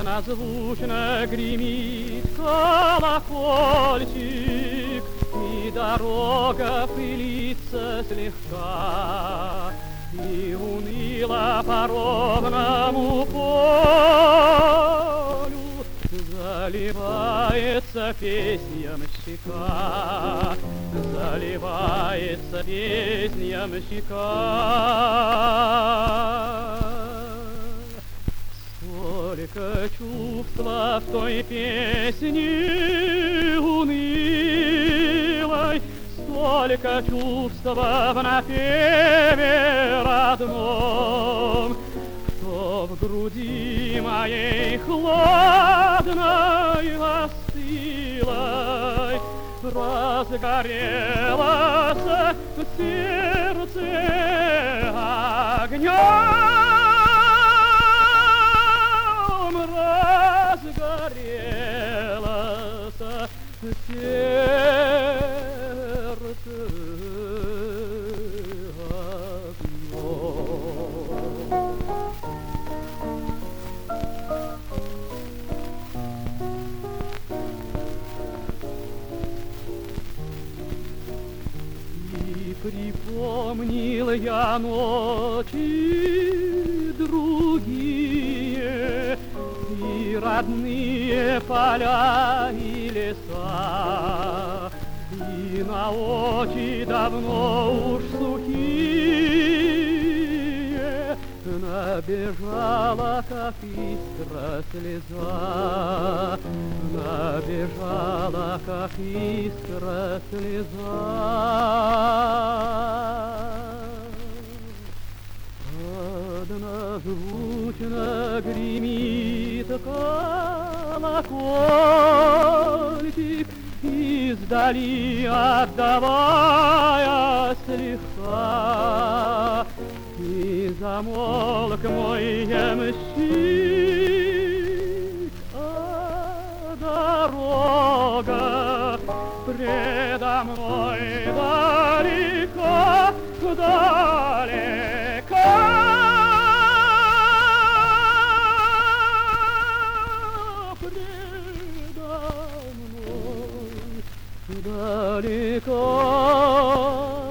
Однозвучно гремит колокольчик, и дорога пылится слегка, и уныло по ровному полю заливается песнямщика, заливается песнямщика. Столько чувства в той песне унылой, столько чувства в напеве родном, кто в груди моей хладной остылой разгорелось в сердце огнем. Разгорелось сердце огнем. И припомнил я ночи другие, и родные поля и леса, и на очи давно уж сухие набежала, как искра, слеза, набежала, как искра, слеза. Однозвучно гремит колокольчик, издали отдавая слегка, и замолк мой ямщик, а дорога предо мной далеко, далеко. Далеко.